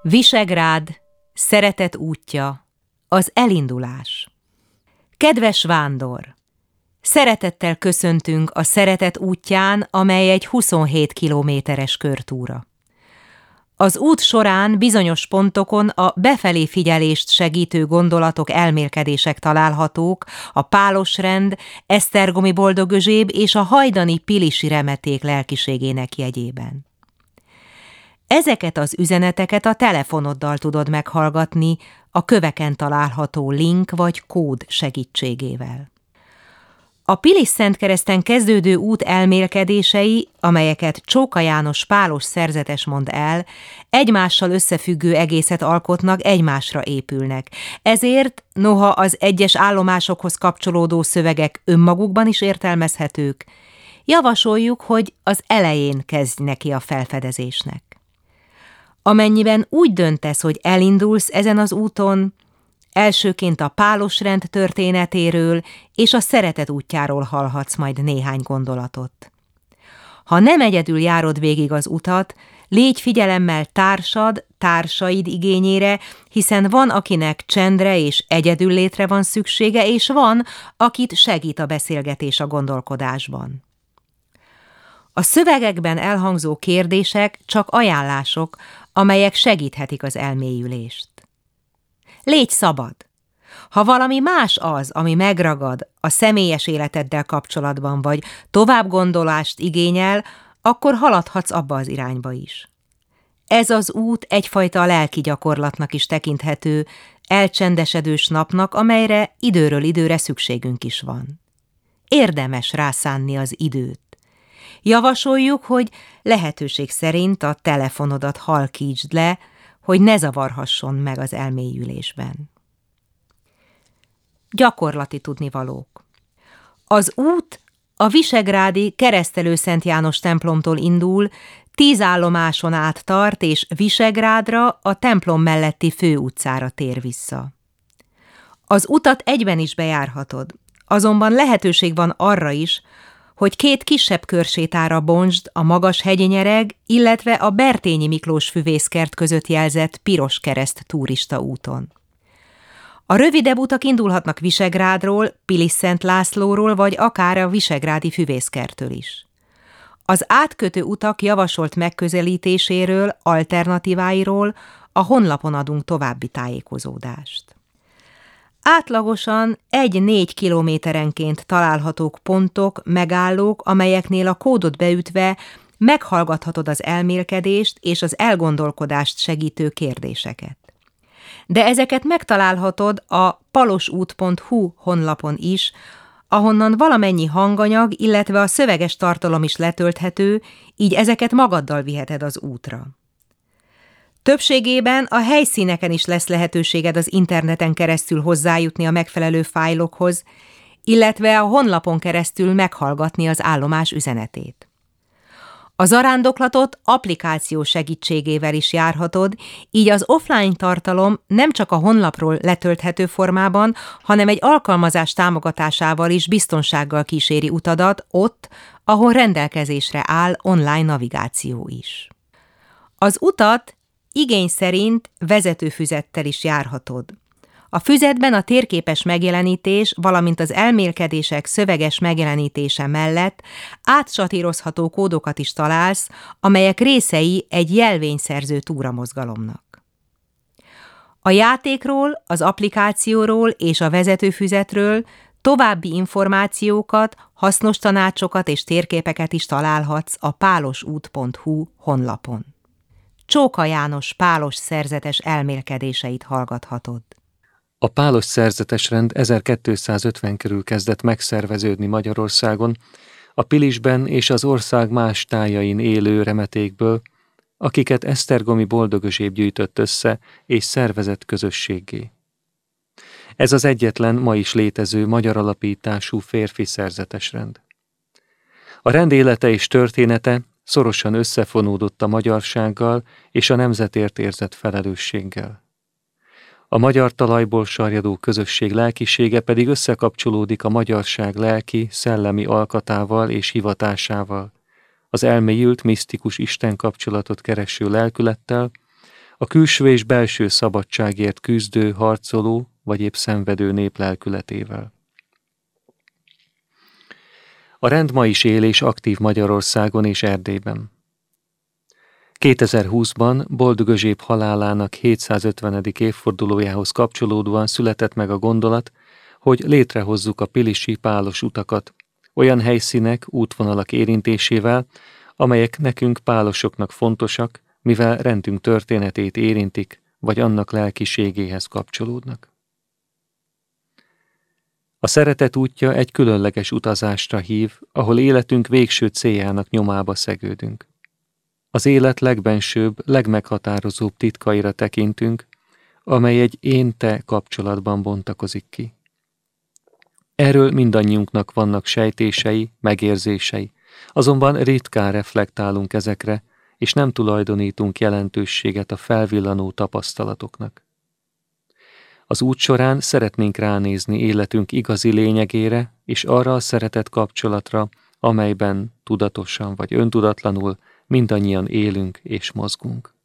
Visegrád, szeretet útja, az elindulás. Kedves vándor! Szeretettel köszöntünk a szeretet útján, amely egy 27 kilométeres körtúra. Az út során bizonyos pontokon a befelé figyelést segítő gondolatok, elmélkedések találhatók a Pálosrend, Esztergomi Boldogözséb és a hajdani Pilisi Remeték lelkiségének jegyében. Ezeket az üzeneteket a telefonoddal tudod meghallgatni a köveken található link vagy kód segítségével. A Pilis-Szentkereszten kezdődő út elmélkedései, amelyeket Csóka János pálos szerzetes mond el, egymással összefüggő egészet alkotnak, egymásra épülnek. Ezért, noha az egyes állomásokhoz kapcsolódó szövegek önmagukban is értelmezhetők, javasoljuk, hogy az elején kezdj neki a felfedezésnek. Amennyiben úgy döntesz, hogy elindulsz ezen az úton, elsőként a Pálosrend történetéről és a szeretet útjáról hallhatsz majd néhány gondolatot. Ha nem egyedül járod végig az utat, légy figyelemmel társaid igényére, hiszen van, akinek csendre és egyedüllétre van szüksége, és van, akit segít a beszélgetés a gondolkodásban. A szövegekben elhangzó kérdések csak ajánlások, amelyek segíthetik az elmélyülést. Légy szabad! Ha valami más az, ami megragad a személyes életeddel kapcsolatban, vagy továbbgondolást igényel, akkor haladhatsz abba az irányba is. Ez az út egyfajta lelki gyakorlatnak is tekinthető, elcsendesedős napnak, amelyre időről időre szükségünk is van. Érdemes rászánni az időt. Javasoljuk, hogy lehetőség szerint a telefonodat halkítsd le, hogy ne zavarhasson meg az elmélyülésben. Gyakorlati tudnivalók. Az út a visegrádi Keresztelő Szent János templomtól indul, 10 állomáson át tart, és Visegrádra, a templom melletti főutcára tér vissza. Az utat egyben is bejárhatod, azonban lehetőség van arra is, hogy 2 kisebb körsétára bontsd a Magas-hegyi Nyereg, illetve a Bertényi Miklós füvészkert között jelzett Piros Kereszt turista úton. A rövidebb utak indulhatnak Visegrádról, Pilis-Szent Lászlóról, vagy akár a visegrádi füvészkerttől is. Az átkötő utak javasolt megközelítéséről, alternatíváiról a honlapon adunk további tájékozódást. Átlagosan 1-4 kilométerenként találhatók pontok, megállók, amelyeknél a kódot beütve meghallgathatod az elmélkedést és az elgondolkodást segítő kérdéseket. De ezeket megtalálhatod a palosút.hu honlapon is, ahonnan valamennyi hanganyag, illetve a szöveges tartalom is letölthető, így ezeket magaddal viheted az útra. Többségében a helyszíneken is lesz lehetőséged az interneten keresztül hozzájutni a megfelelő fájlokhoz, illetve a honlapon keresztül meghallgatni az állomás üzenetét. A zarándoklatot applikáció segítségével is járhatod, így az offline tartalom nem csak a honlapról letölthető formában, hanem egy alkalmazás támogatásával is biztonsággal kíséri utadat ott, ahol rendelkezésre áll online navigáció is. Az utat igény szerint vezetőfüzettel is járhatod. A füzetben a térképes megjelenítés, valamint az elmélkedések szöveges megjelenítése mellett átsatírozható kódokat is találsz, amelyek részei egy jelvényszerző túramozgalomnak. A játékról, az applikációról és a vezetőfüzetről további információkat, hasznos tanácsokat és térképeket is találhatsz a pálosút.hu honlapon. Csóka János pálos szerzetes elmélkedéseit hallgathatod. A pálos szerzetesrend 1250 körül kezdett megszerveződni Magyarországon, a Pilisben és az ország más tájain élő remetékből, akiket Esztergomi Boldogözséb gyűjtött össze és szervezett közösséggé. Ez az egyetlen ma is létező magyar alapítású férfi szerzetesrend. A rend élete és története szorosan összefonódott a magyarsággal és a nemzetért érzett felelősséggel. A magyar talajból sarjadó közösség lelkisége pedig összekapcsolódik a magyarság lelki, szellemi alkatával és hivatásával, az elmélyült, misztikus Isten kapcsolatot kereső lelkülettel, a külső és belső szabadságért küzdő, harcoló vagy épp szenvedő nép lelkületével. A rend ma is él és aktív Magyarországon és Erdélyben. 2020-ban Boldog Özséb halálának 750. évfordulójához kapcsolódóan született meg a gondolat, hogy létrehozzuk a pilisi pálos utakat, olyan helyszínek, útvonalak érintésével, amelyek nekünk pálosoknak fontosak, mivel rendünk történetét érintik, vagy annak lelkiségéhez kapcsolódnak. A szeretet útja egy különleges utazásra hív, ahol életünk végső céljának nyomába szegődünk. Az élet legbensőbb, legmeghatározóbb titkaira tekintünk, amely egy én-te kapcsolatban bontakozik ki. Erről mindannyiunknak vannak sejtései, megérzései, azonban ritkán reflektálunk ezekre, és nem tulajdonítunk jelentőséget a felvillanó tapasztalatoknak. Az út során szeretnénk ránézni életünk igazi lényegére, és arra a szeretet kapcsolatra, amelyben tudatosan vagy öntudatlanul mindannyian élünk és mozgunk.